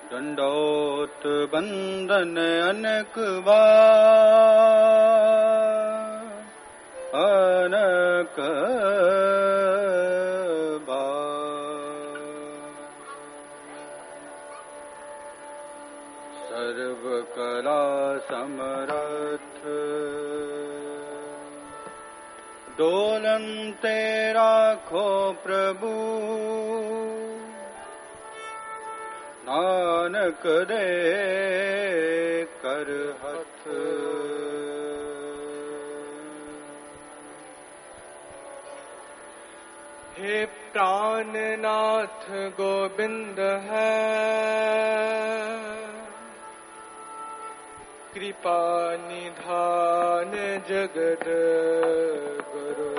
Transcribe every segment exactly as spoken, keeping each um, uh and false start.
दंडोत बंदन अनेक बार अनेक बार सर्व कला समर्थ डोलनते राखो प्रभु नानक दे कर हथ। हे प्राणनाथ गोविंद है कृपा निधान जगत गुरु।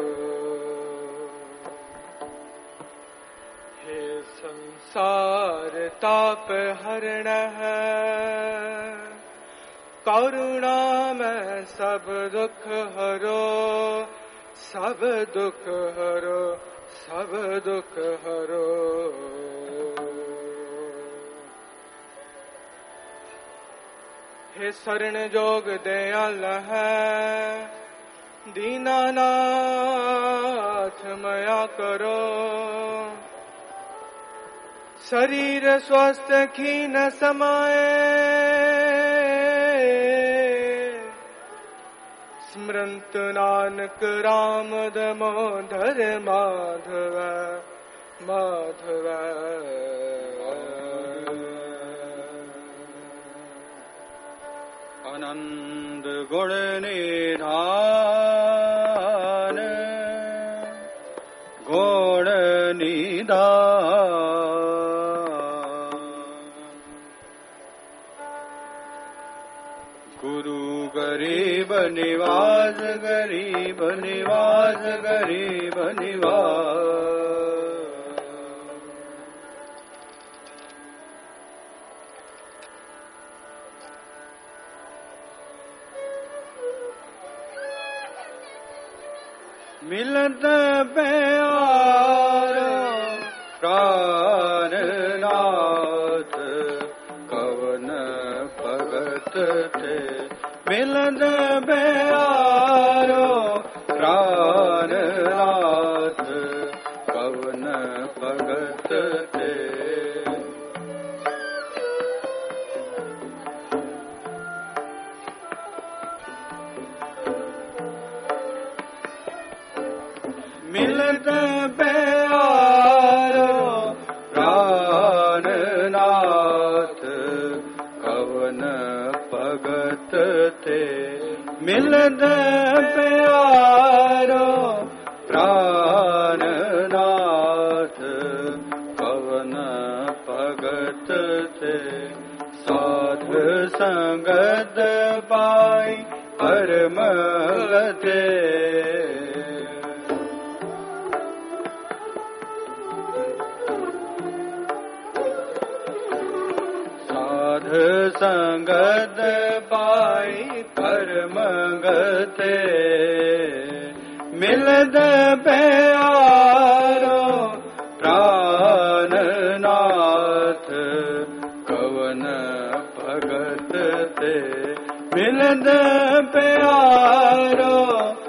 हे संसार ताप हरण है करुणा में सब दुख हरो सब दुख हरो सब दुख हरो। हे शरण जोग दयाल है दीनानाथ मया करो। शरीर स्वस्थ खीन समाए स्मरंत नानक राम दामोदर माधव माधव। आनंद गुण निधान गुण निधान गुरु गरीब निवास गरीब निवास गरीब निवास। मिलत प्यारो प्राणनाथ कवन भगत थे। मिलत प्यारो प्राणनाथ कवन भगत थे। मिलत प्यारो प्राणनाथ कवन भगत थे। मिलत प्यारो प्राणनाथ कवन भगत थे। साध संगत पाई परम गते संगत पाई परम गते। मिलत प्यारो प्राणनाथ कवन भगत थे। मिलत प्यारो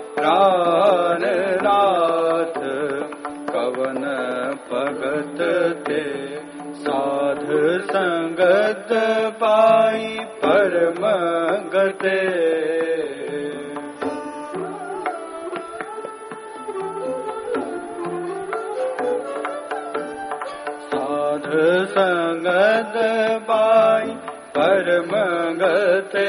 प्राणनाथ कवन भगत थे। साध संगत पाई परम गते। साध संगत पाई परम गते।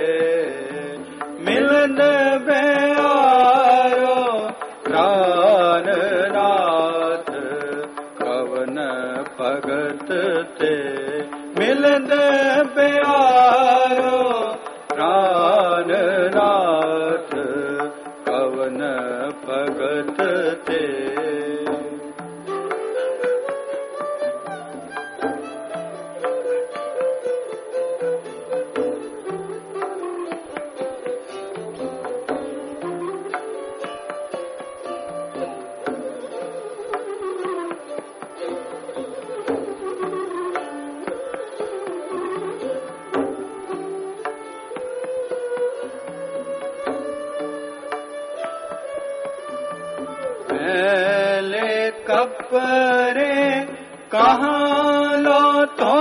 मिलत प्यारो प्राणनाथ कवन भगत थे। मिलत प्यारो प्राणनाथ कवन भगत थे। मैले कपरे कहाँ लो तो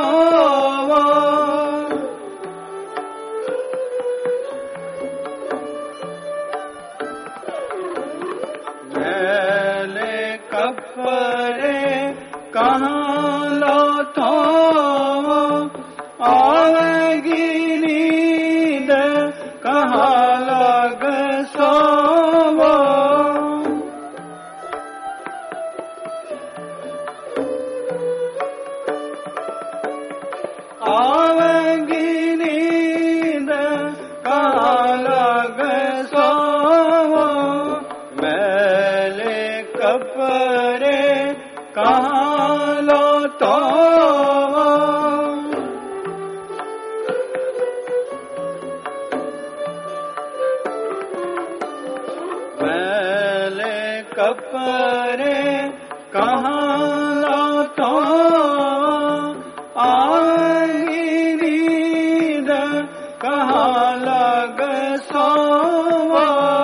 मैले कपरे कहाँ लो तो आवेगी नींद कहाँ लग सोवो आवेगी नींद कहाँ लग सोवो मैले कपरे कहाँ लो तो मैले कपरे कहाँ लो तो आएगी नींद कहाँ लग सोवो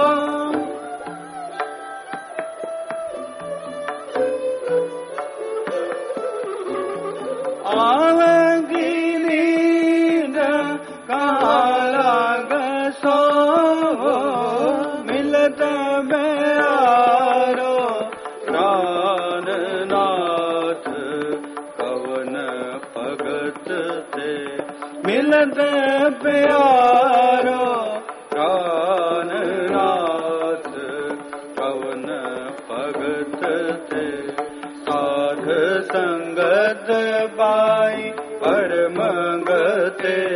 आवेगी नींद कहाँ लग सोवो मिलत प्यारो प्राणनाथ कवन भगत ते मिलत प्यारो प्राणनाथ कवन भगत ते साध संगत बाई परमंगते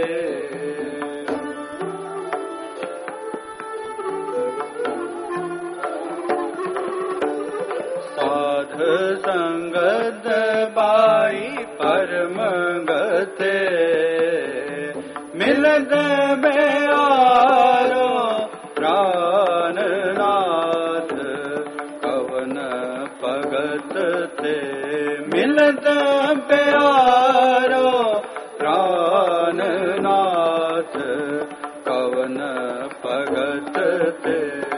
साध संगत बाई परमंगते मिलत बेआरो प्राणनाथ कवन भगत ते मिलत प्यारो प्राणनाथ कवन भगत ते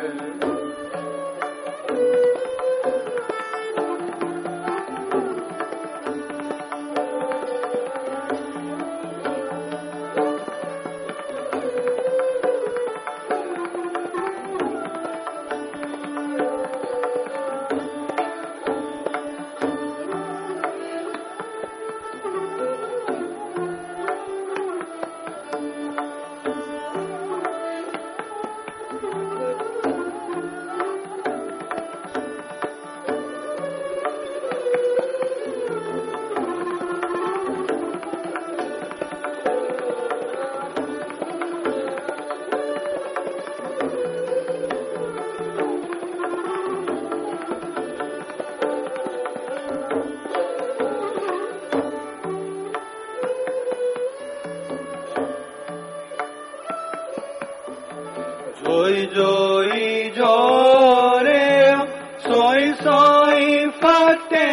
जोई जोई जोरे सोई सोई फटे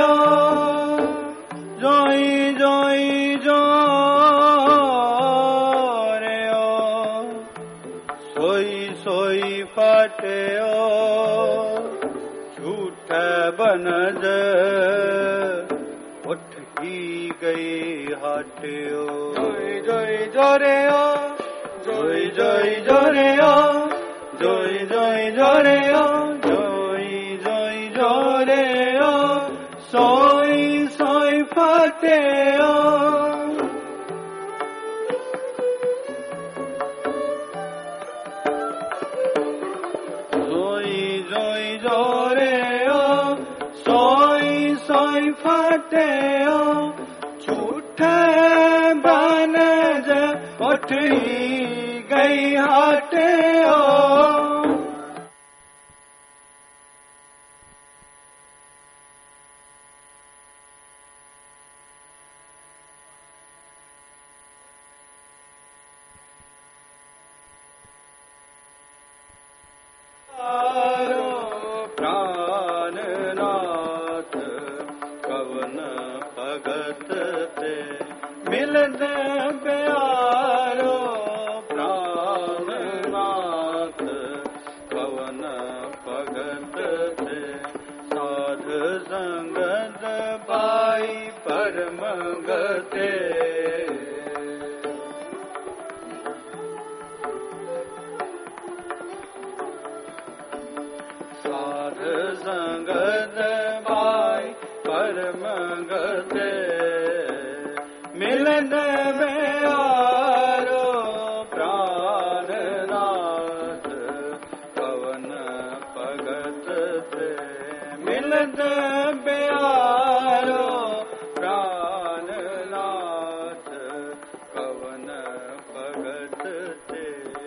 जोई जोई जोरे सोई सोई फटे झूठ बनज उठ ही गई हट्यो जोई जोई जोरे जोई जोई जोरे जोई जोई जोरे जोई जोई जोरे सोई सोई फटे जोई जोई जोरे सोई सोई फटे झूठे बनज उठ गई हटे प्राणनाथ कवन भगत ते मिलत प्यारो प्राणनाथ कवन भगत ते संगत पाई परम गते साध संगत पाई परम गते मिलन बेआरो प्राणनाथ पवन भगत थे मिलन बेआरो प्राणनाथ पवन भगत थे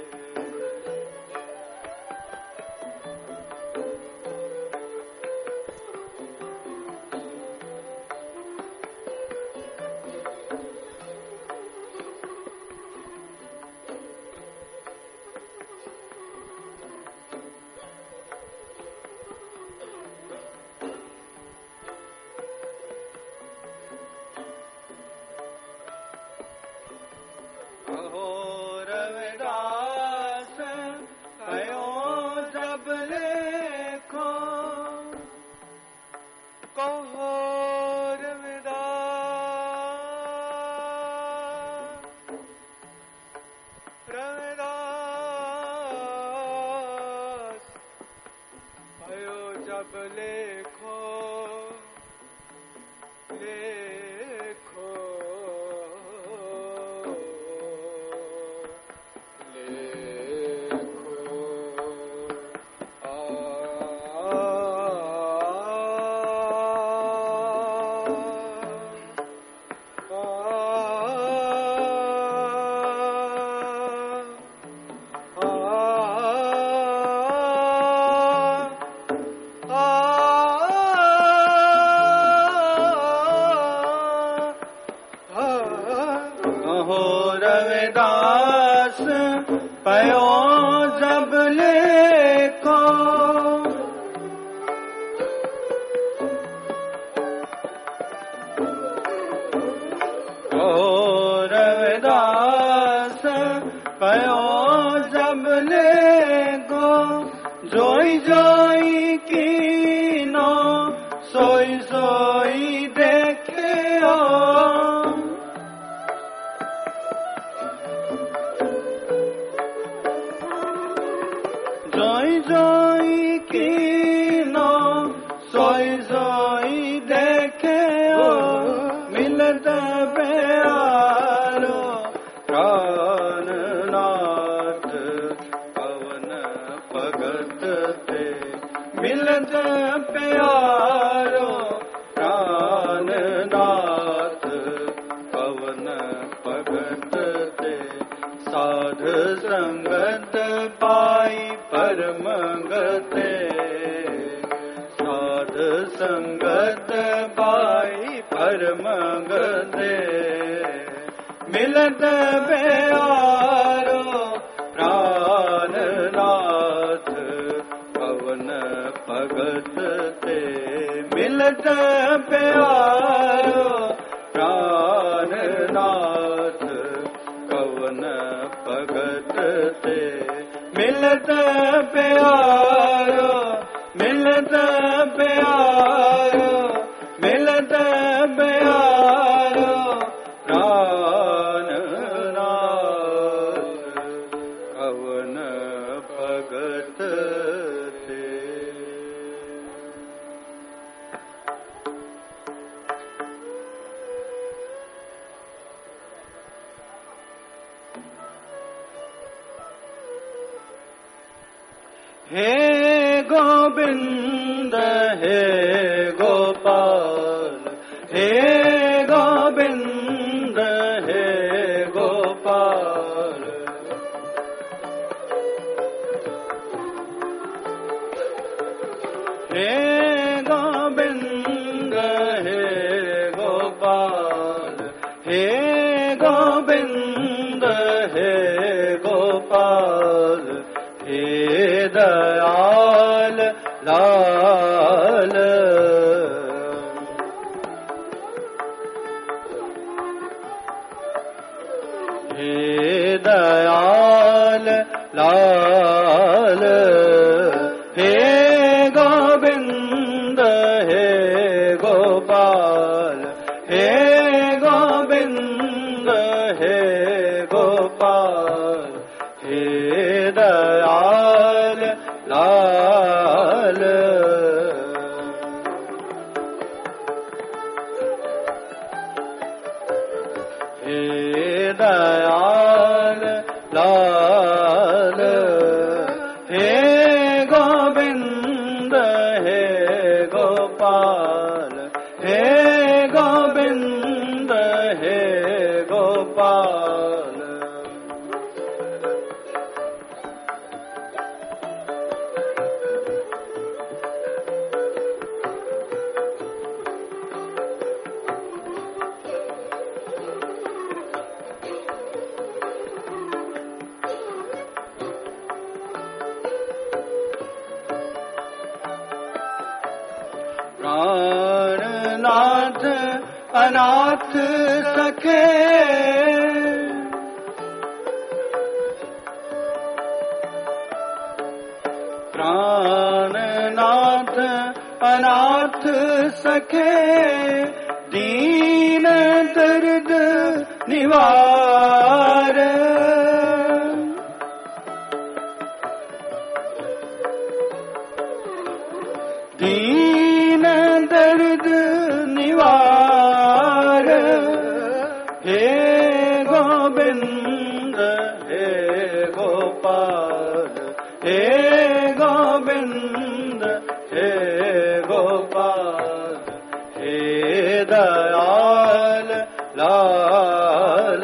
हे गोविंद हे गोपाल हे गोविंद हे गोपाल हे गोविंद हे गोपाल हे गोविंद हे गोपाल हे दयाल लाल गोपाल हे गोविंद हे गोपाल। प्राणनाथ अनाथ सखे प्राणनाथ अनाथ सखे दीन दर्द निवार। दीन दर्द निवार हे गोविंद हे गोपाल हे गोविंद हे गोपाल हे दयाल लाल।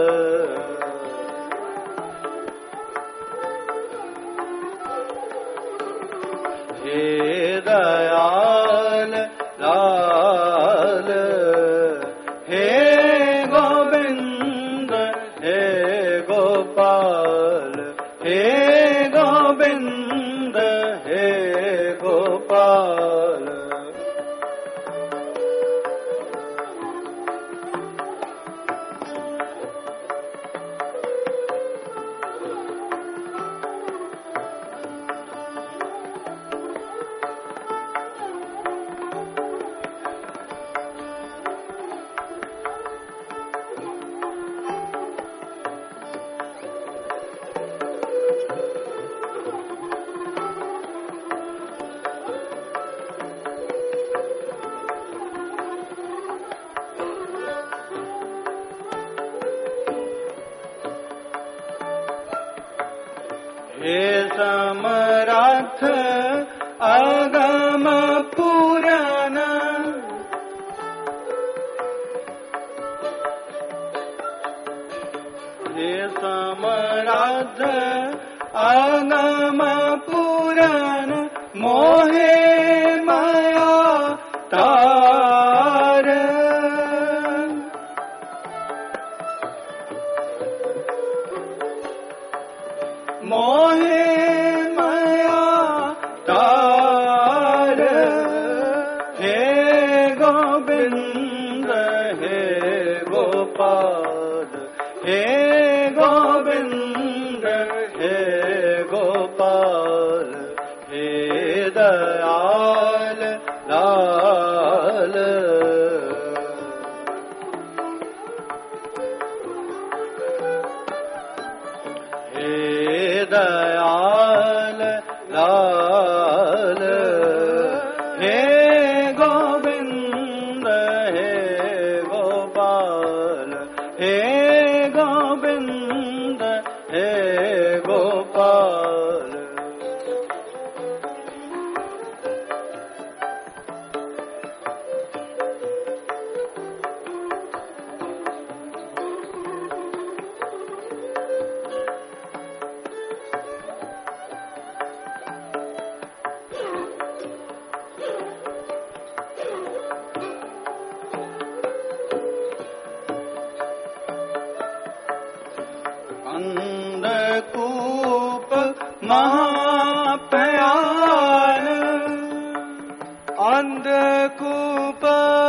हे दयाल लाल हे गोविंद हे गोपाल हे गोविंद हे गोपाल। हे समर्थ अगम पुराण हे समर्थ अगम पुराण मोहे माया तार। मोहे माया तार हे गोविंद हे गोपाल हे गोविंद हे गोपाल हे दयाल लाल। हे दयाल लाल हे गोविंद हे गोपाल हे गोविंद हे गोपाल। अंधकूप महाभयान अंधकूप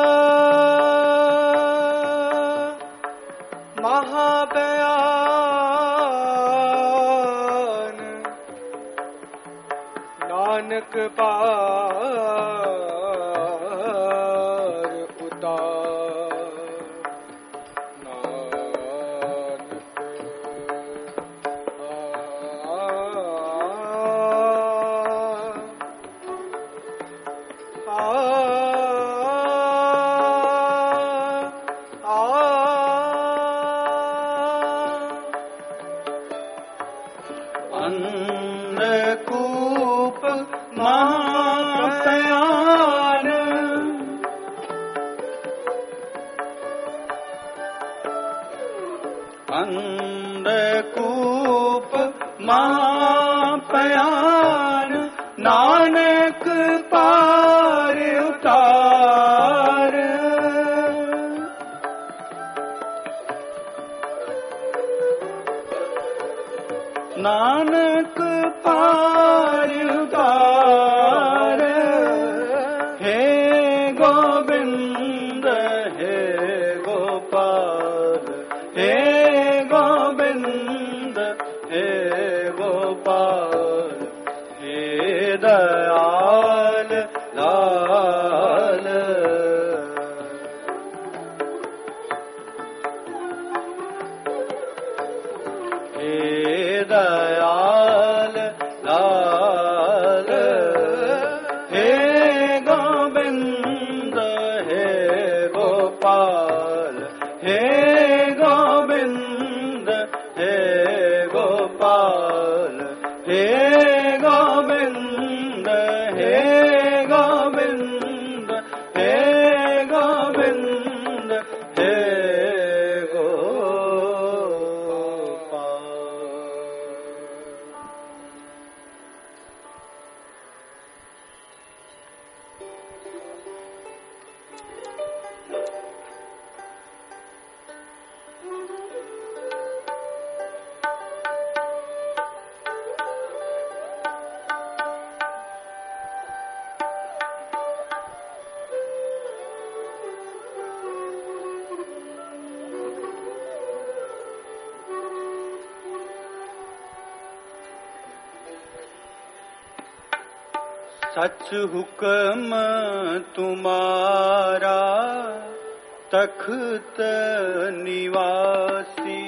महाभयान नानक पार उतार। अंधकूप महाभयान गोविंद हे गोपाल हे गोविंद हे गोपाल हे दयाल लाल हे दयाल लाल हे गोविंद हे गोपाल हे गोविंद हे गोपाल हे गोविंद हे गोविंद हे गोविंद हे सच हुक्म तुम्हारा तख्त निवासी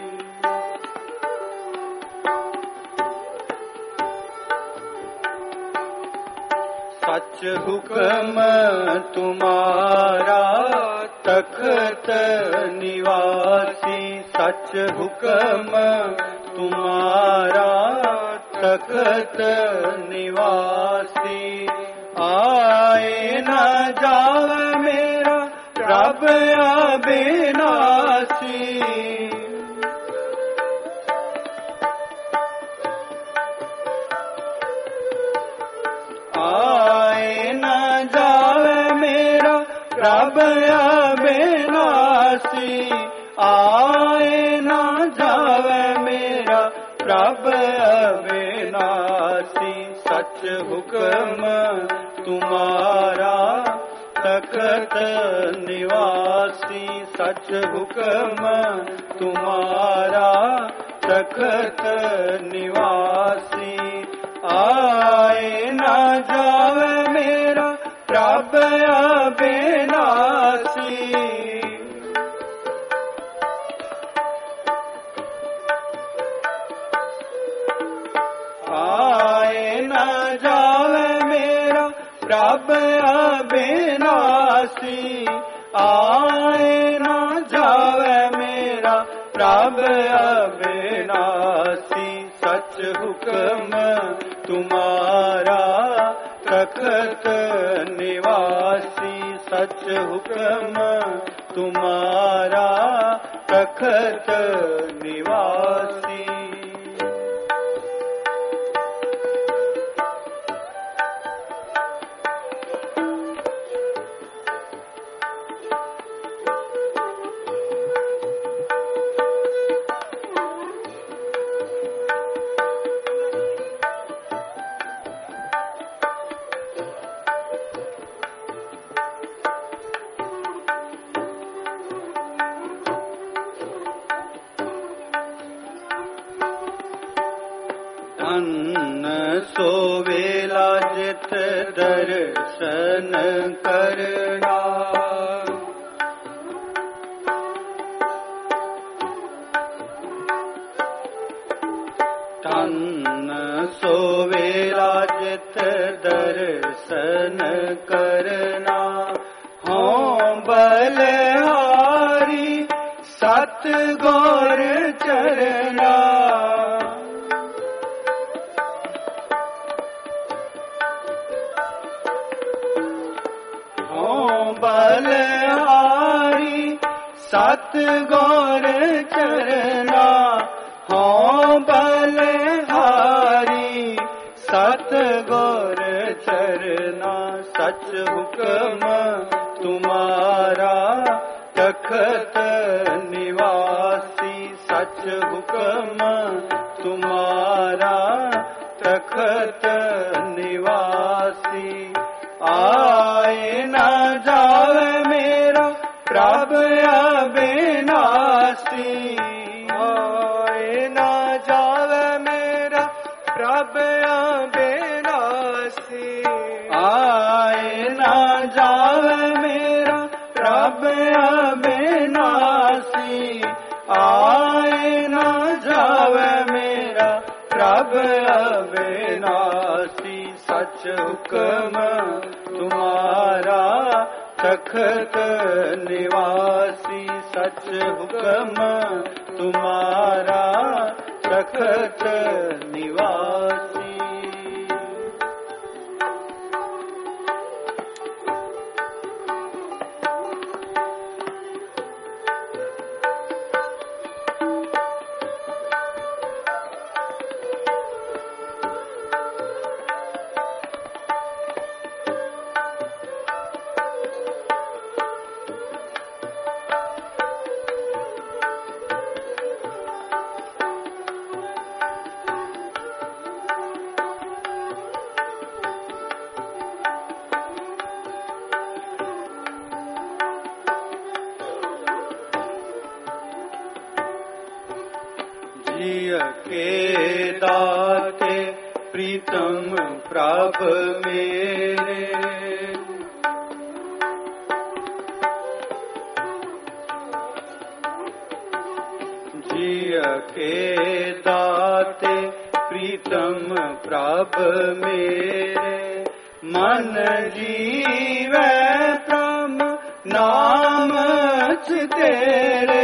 सच हुक्म तुम्हारा तख्त निवासी सच हुक्म तुम्हारा तख्त निवासी आए न जावे मेरा रब अविनाशी आए न जावे मेरा रब अविनाशी आए न जावे मेरा रब अविनाशी सच हुक्म तुम्हारा तख्त निवासी सच हुक्म तुम्हारा तख्त निवासी आए न जावे मेरा रब अविनाशी आए न जावे मेरा रब अविनाशी आए न जावे मेरा रब अविनाशी सच हुक्म तुम्हारा तख्त निवासी सच हुक्म तुम्हारा तख्त निवासी धन सोवेला जित दर्शन करना धन सोवेला जित दर्शन करना हों बलिहारी सत गौर चरना बलिहारी सत गौर चरना हों बलिहारी सत गौर चरना सच हुक्म तुम्हारा तख्त निवासी सच हुक्म तुम्हारा तख्त निवासी आए न आए ना जावे मेरा प्रभ अविनाशी, आए ना जावे मेरा प्रभ अविनाशी, आए ना जावे मेरा प्रभ अविनाशी। सच हुक्म तुम्हारा तखत निवासी, सच हुक्म तुम्हारा तखत निवासी। जिय के दाते प्रीतम प्रभ मेरे, जिय के दाते प्रीतम प्रभ मेरे, मन जीवै प्रभ नाम तेरे।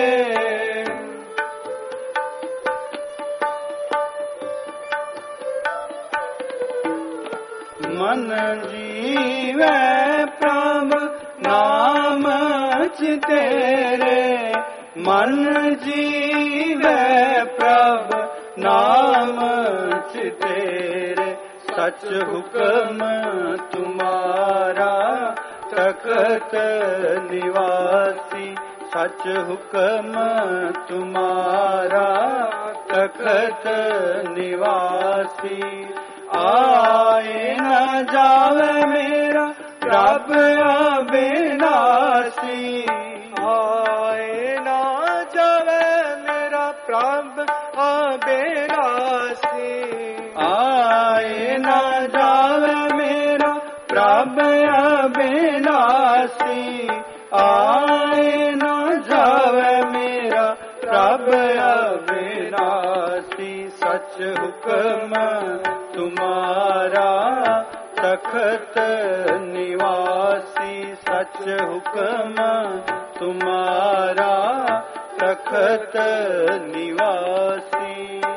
मन जीवै प्रभ नाम तेरे, मन जीवै प्रभ नाम तेरे। सच हुक्म तुम्हारा तखत निवासी, सच हुक्म तुम्हारा तखत निवासी। आए न जावे मेरा प्रभ अविनाशी, आए ना जावे मेरा प्रभ अविनाशी, आए न जावे मेरा प्रभ अविनाशी, आए न जावे मेरा प्रभ अविनाशी। सच हुक्म तुम्हारा तखत निवासी, सच हुक्म तुम्हारा तखत निवासी।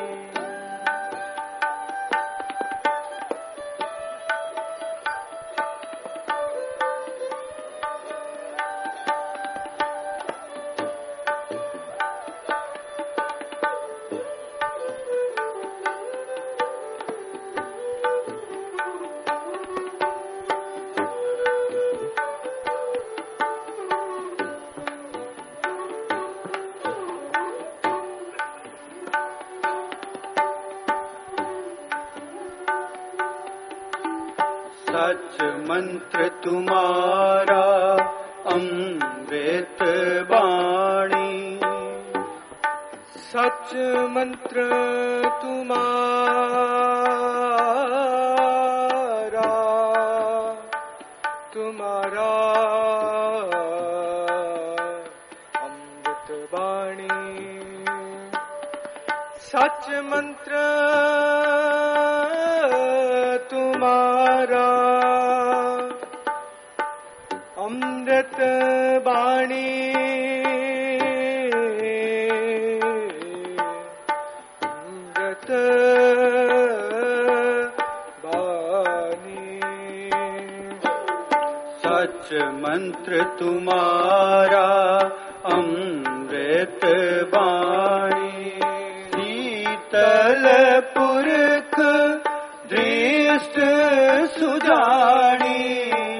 सच मंत्र तुम्हारा अमृत वाणी, सच मंत्र तुम्हारा तुम्हारा अमृत वाणी, सच मंत्र तुम्हारा अमृत वाणी, अमृत वाणी। सच मंत्र तुम्हारा अमृत वाणी, शीतल पुरख दृष्ट सुजानी,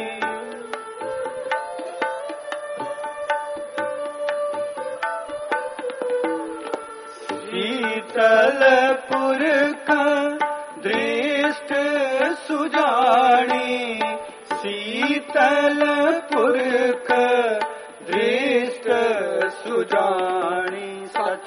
शीतल पुरख दृष्ट सुजानी, शीतल पुरख दृष्ट सुजानी। सच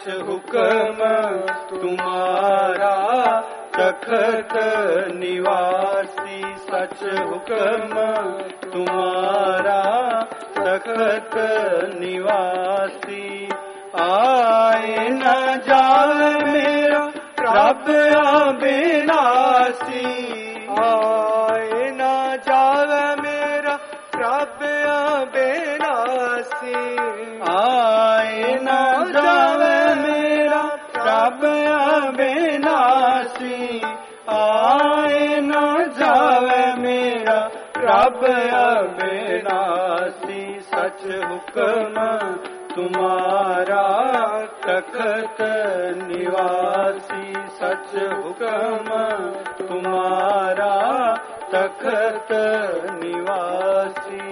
निवासी सच हुक्म तुम्हारा तखत निवासी आए न जाए मेरा प्रभ अविनाशी आए न जावे मेरा प्रभ अविनाशी आए न जावे मेरा प्रभ अविनाशी आए न जावे मेरा प्रभ अविनाशी सच हुक्म तुम्हारा तखत निवासी सच हुक्म तुम्हारा तखत निवासी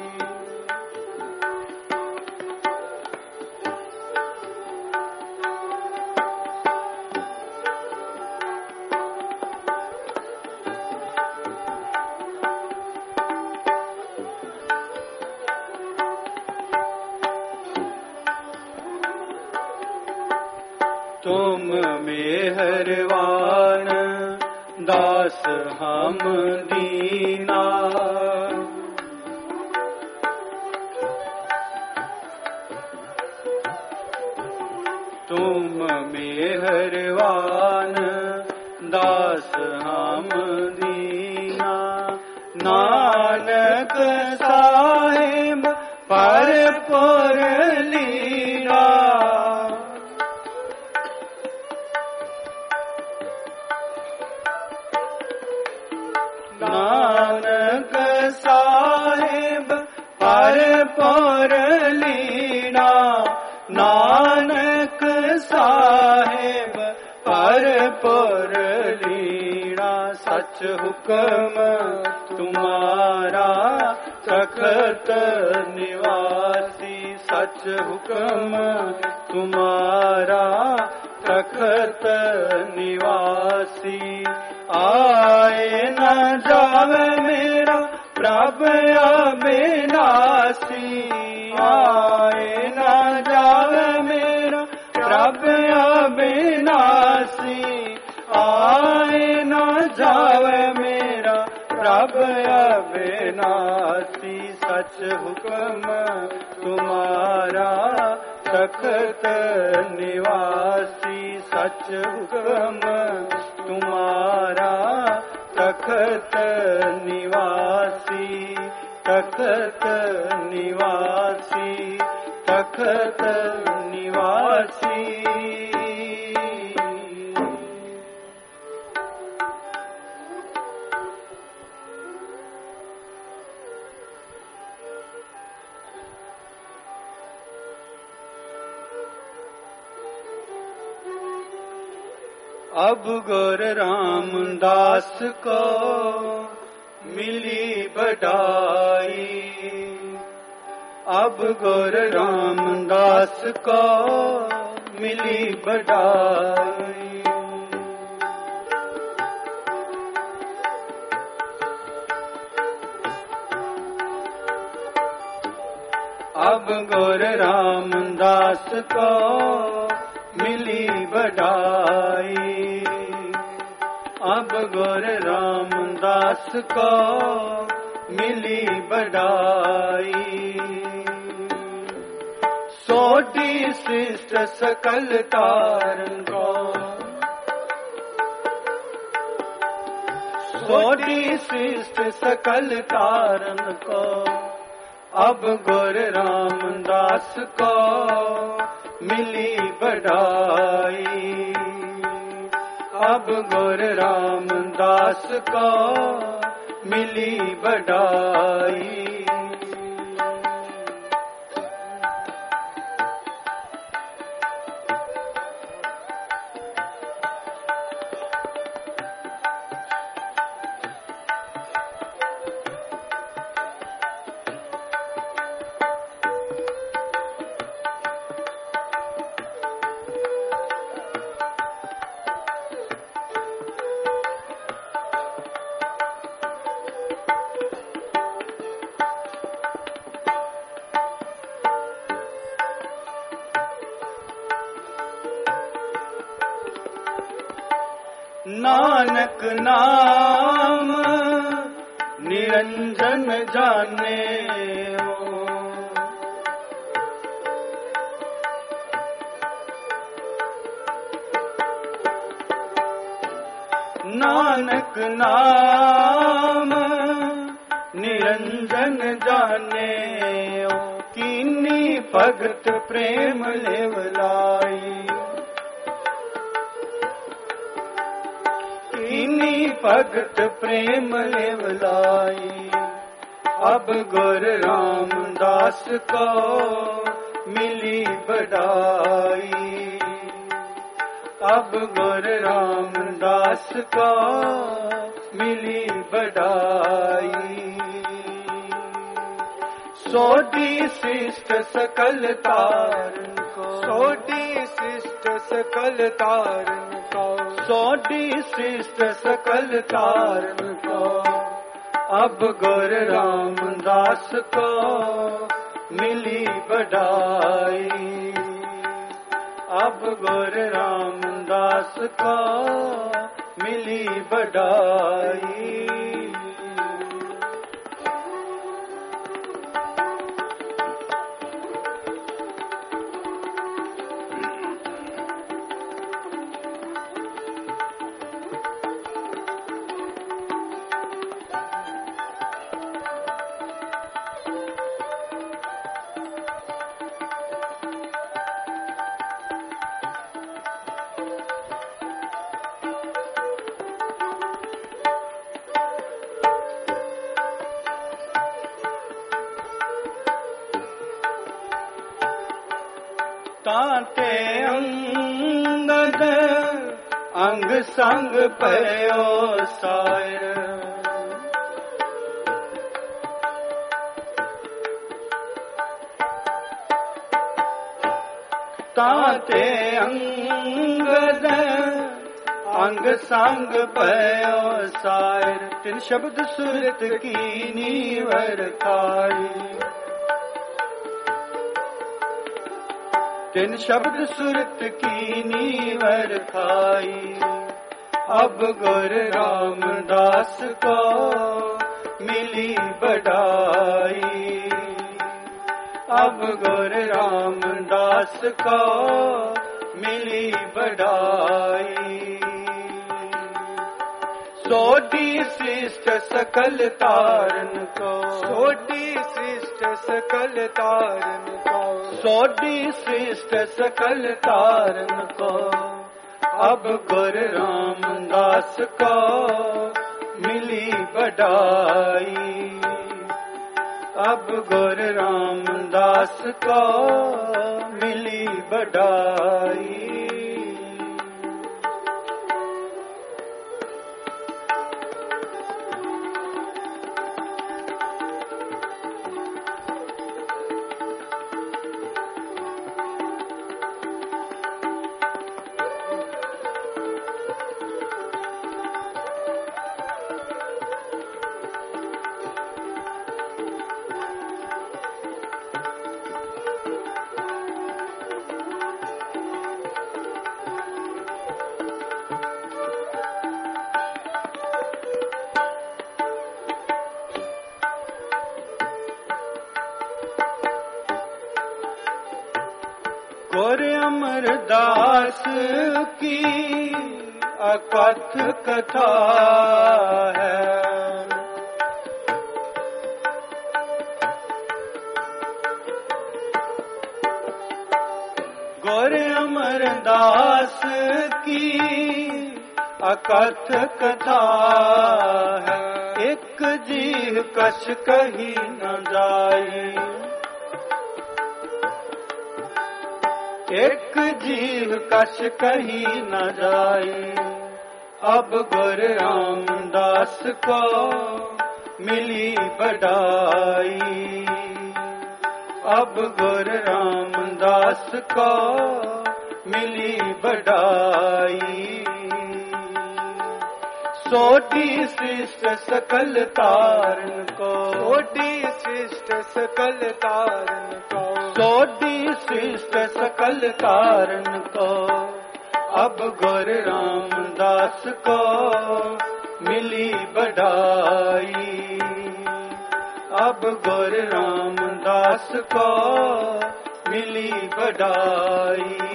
तुम मेहरबान दास हम दीना तुम मेहरबान दास हम दीना नानक साहिब पर पुर लीला नानक साहिब पर पुर लीना नानक साहिब पर पुर लीना सच हुक्म तुम्हारा तखत निवासी सच हुक्म तुम्हारा तखत निवासी आए न जावे मेरा प्रभ अविनाशी आए न जावे मेरा प्रभ अविनाशी आए न जावे मेरा प्रभ अविनाशी सच हुक्म तुम्हारा तखत निवासी सच हुक्म तुम्हारा तखत निवासी तखत निवासी तखत निवासी अब गुर रामदास को मिली बड़ाई अब गुर रामदास को मिली बड़ाई अब गुर रामदास को मिली बड़ाई अब गुर रामदास को मिली बड़ाई सोटी शिष्ट सकल तारन को सोटी शिष्ट सकल तारन को अब गुर रामदास को मिली बड़ाई अब गुर रामदास को मिली बड़ाई नानक नाम निरंजन जाने हो। नानक नाम निरंजन जाने हो। कीनी भगत प्रेम लेवलाई, कीनी भगत प्रेम लेवलाई। अब गुर रामदास को मिली बड़ाई, अब गुर रामदास को मिली बड़ाई। सोडी शिष्ट सकल तारन को, सोडी शिष्ट सकल तारन को, सोडी शिष्ट सकल तारन को। अब गुर रामदास को मिली बड़ाई, अब गुर रामदास को मिली बड़ाई। ताते अंगद अंग संग पयो सायर, ताते अंगद अंग संग पयो सायर। तिन शब्द सुरत की नीवर खाई, तिन शब्द सुरत की नीवर खाई। अब गुर रामदास को मिली बड़ाई, अब गुर रामदास को मिली बड़ाई। सोडी शिष्ट सकल तारन को, सोडी शिष्ट सकल तारन को, सोडी शिष्ट सकल तारन को। अब गुर रामदास को मिली बड़ाई, अब गुर रामदास को मिली बड़ाई। गुर अमरदास की अकथ कथा है, गुर अमरदास की अकथ कथा है। एक जीव कछ कही न जाई, एक जीव कछ कही न जाई। अब गुर रामदास को मिली बड़ाई, अब गुर रामदास को मिली बड़ाई। सोडी शिष्ट सकल तारन को, सोडी शिष्ट सकल तारन को, सोडी शिष्ट सकल तारन को। अब गुर रामदास को मिली बढ़ाई। अब गुर रामदास को मिली बढ़ाई।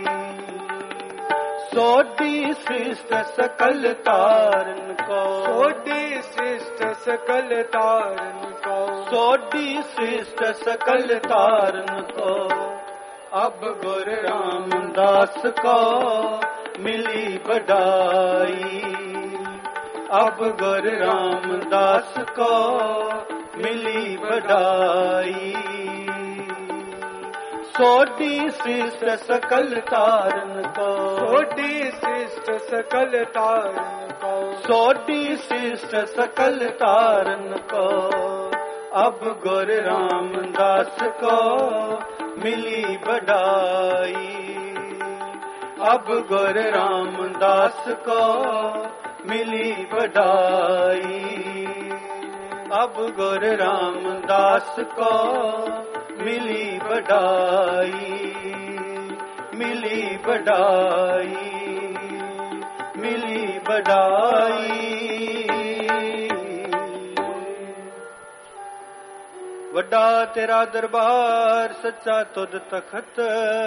सोडी सृष्ट सकल तारन को, सोडी सृष्ट सकल तारन को, सोडी सृष्ट सकल तारन को। अब गुर रामदास को मिली बढ़ाई। अब गुर रामदास को मिली बढ़ाई। सोडी सृष्ट सकल तारन को, सोडी सृष्ट सकल तारन को, सोडी सृष्ट सकल तारन को। अब गुर रामदास को मिली बढ़ाई। अब गुर रामदास को मिली बढ़ाई। अब गुर रामदास को मिली बढ़ाई। मिली बढ़ाई। मिली बढ़ाई। वड्डा तेरा दरबार सच्चा तुद तखत,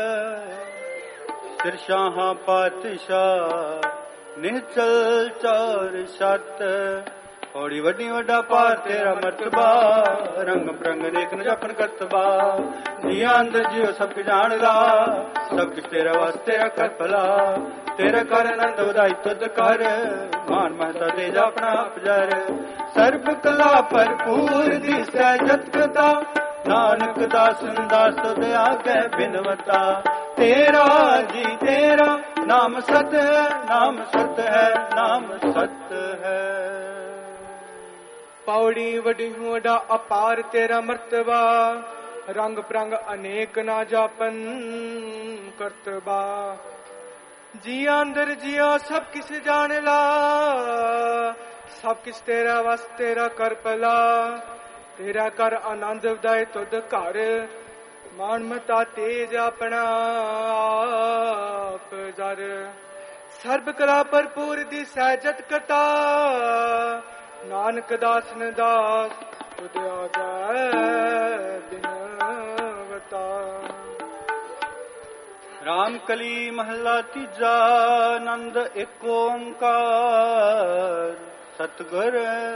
सिरशाहां पातशाह निहचल चार छत। औड़ी वड्डी वड्डा पार तेरा मर्तबा, रंग प्रंग नेक न जपन करतबा। जिया अंदर जियो सब कुछ जान ला, सब कुछ तेरा वास तेरा कर भला। तेरा कर आनंद वधाई तुद कर, मान महता दे जा अपना अपजर। सर्ब कला भरपूर दिसै जत कथा, नानक दास दास तुद आगे बिनवता। तेरा जी तेरा नाम सत है, नाम सत है, नाम सत है। पौड़ी वडी वडा अपार तेरा मर्तबा, रंग प्रंग अनेक ना जापन करतबा। जिया अंदर जिया सब किस जान ला, सब किस तेरा वस तेरा कर पला। तेरा कर आनंद उदाय तुद घर, मान मता तेज अपना आप जर। सर्ब कला भरपूर दी सहजत कथा, नानक दास न दास तुद आगे बिनवता। राम कली महला तीजा, आनंद एक ओंकार सतगुर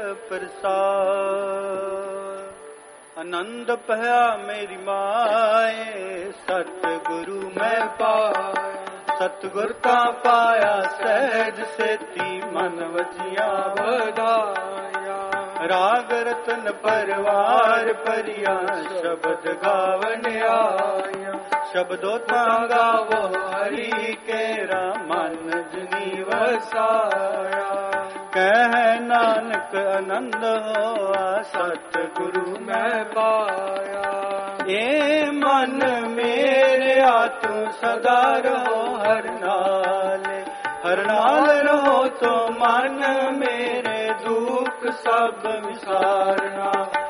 प्रसाद। आनंद पया मेरी माए, सतगुरु मैं पाया। सतगुर का पाया सहज सेती, मन वजिया बधाया। राग रतन परवार परिया, शब्द गावन आया। शब्दों ता गावो हरि केरा, मन जनी वसाया। कह नानक आनंद होआ, सतगुरु मैं पाया। ए मन मेरे आतु सदा रहो हर नाल। हर नाल रहो तो मन मेरे दुख सब विसारना।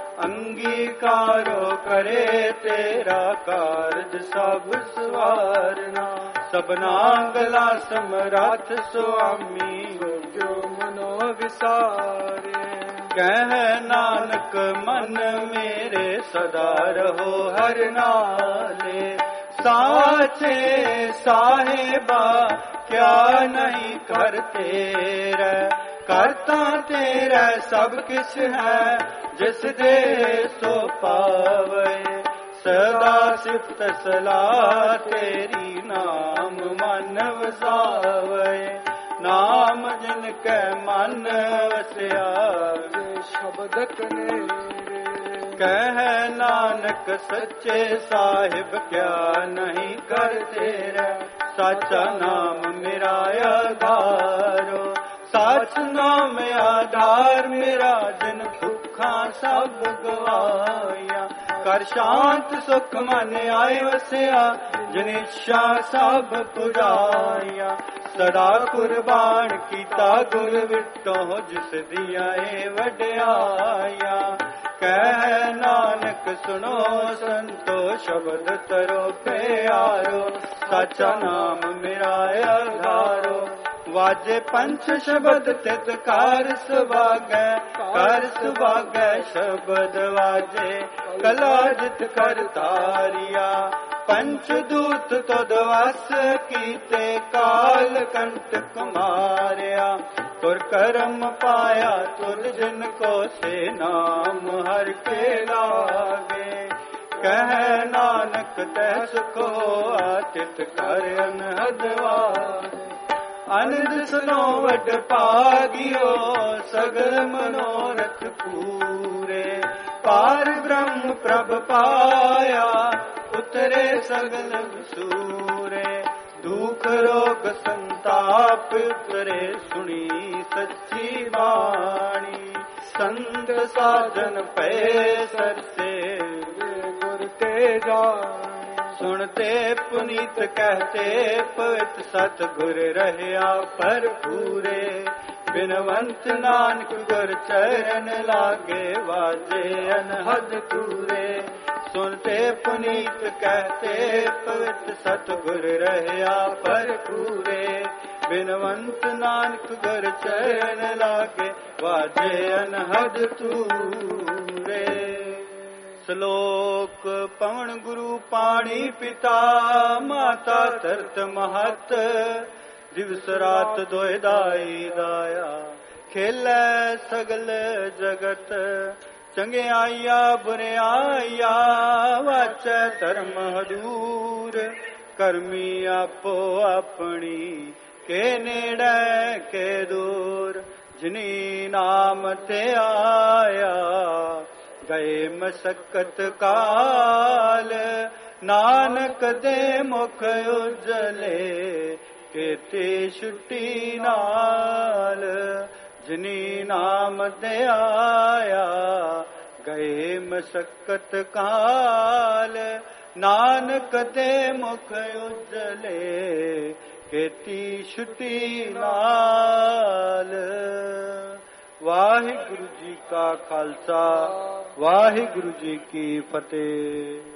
अंगीकारो करे तेरा कारज सब सवारना। सबना गला समराथ स्वामी, जो मनो विसारे। कह नानक मन मेरे सदा रहो हर नाले। साचे साहेबा क्या नहीं कर तेरा, करता तेरा सब किछ है। जिस दे सो पावे, सदा सिफत सलाह तेरी, नाम मन वसावे। नाम जिनके मन वसिया, शब्द कनेरे। कह नानक सच्चे साहिब क्या नहीं कर तेरा। साचा नाम मेरा आधारो, साच नाम आधार मेरा। जिन भुखा सब गवाया, कर शांत सुख मन आए वसिया। जिन इच्छा सब पुराया, सदा कुर्बान कीता गुर विटो। जिस दिया ए वड्याया, ਕਹਿ ਨਾਨਕ ਸੁਣੋ ਸੰਤੋ ਸ਼ਬਦ ਤਰੋ ਪਿਆਰੋ ਸਾਚਾ ਨਾਮ ਮੇਰਾ ਆਧਾਰੋ ਵਾਜੇ ਪੰਚ ਸ਼ਬਦ ਤਿਤ ਕਾਰ ਸੁਭਾਗੈ ਕਰ ਸੁਭਾਗੈ ਸ਼ਬਦ ਵਾਜੇ ਕਲਾ ਜਿਤ ਕਰ ਤਾਰਿਆ ਪੰਚ ਦੂਤ ਤਦ ਵਸ ਕੀਤੇ ਕਾਲ ਕੰਟਕ ਮਾਰਿਆ ਤੁਰ ਕਰਮ ਪਾਇਆ ਤੁਰ ਜਿਨ ਕੋ ਸੇ ਨਾਮ ਹਰ ਕੇ ਲਾਗੇ ਕਹਿ ਨਾਨਕ ਤੈ ਸੁਖੋ ਆਤਿਤ ਕਰ ਅਨਹਦ ਵਾਰੇ ਅਨੰਦ ਸੁਨੋ ਵਡ ਭਾਗਿਓ ਸਗਲ ਮਨੋਰਥ ਪੂਰੇ ਪਾਰ ਬ੍ਰਹਮ ਪ੍ਰਭ ਪਾਇਆ ਉਤਰੇ ਸਗਲ ਵਿਸੂਰੇ ਦੁਖ ਰੋਗ ਸੰਤਾਪ ਉਤਰੇ ਸੁਣੀ ਸੱਚੀ ਬਾਣੀ ਸੰਤ ਸਾਜਨ ਪਏ ਸਰਸੇ ਗੁਰ ਤੇ ਜਾਣੀ ਸੁਣਤੇ ਪੁਨੀਤ ਕਹਤੇ ਪਵਿੱਤ ਸਤ ਗੁਰ ਰਹਿਆ ਭਰਪੂਰੇ ਬਿਨਵੰਤ ਨਾਨਕ ਗੁਰ ਚਰਨ ਲਾਗੇ ਵਾਜੇ ਅਨਹਦ ਤੂਰੇ ਸੁਣਤੇ ਪੁਨੀਤ ਕਹਤੇ ਪਵਿੱਤ ਸਤ ਗੁਰ ਰਹਿਆ ਭਰਪੂਰੇ ਬਿਨਵੰਤ ਨਾਨਕ ਗੁਰ ਚਰਨ ਲਾਗੇ ਵਾਜੇ ਅਨਹਦ ਤੂਰੇ ਸ਼ਲੋਕ ਪਵਨ ਗੁਰੂ ਪਾਣੀ ਪਿਤਾ ਮਾਤਾ ਧਰਤ ਮਹਤ ਦਿਵਸ ਰਾਤ ਦੋਇ ਦਾਈ ਦਾਇਆ ਖੇਲੇ ਸਗਲ ਜਗਤ ਚੰਗਿਆਈਆ ਬੁਰਿਆਈਆ ਵਾਚੈ ਧਰਮ ਹਦੂਰ ਕਰਮੀ ਆਪੋ ਆਪਣੀ ਕੇ ਨੇੜੇ ਕੇ ਦੂਰ ਜਿਨੀ ਨਾਮ ਤੇ ਆਇਆ ਗਏ ਮਸਕਤ ਕਾਲ ਨਾਨਕ ਦੇ ਮੁਖ ਉਜਲੇ ਕੀਤੀ ਛੁੱਟੀ ਨਾਲ ਜਿਨੀ ਨਾਮ ਤੇ ਆਇਆ ਗਏ ਮਸਕਤ ਕਾਲ ਨਾਨਕ ਦੇ ਮੁਖ ਉਜਲੇ ਕੀਤੀ ਛੁੱਟੀ ਨਾਲ। ਵਾਹਿਗੁਰੂ ਜੀ ਕਾ ਖਾਲਸਾ ਵਾਹਿਗੁਰੂ ਜੀ ਕੀ ਫਤਿਹ।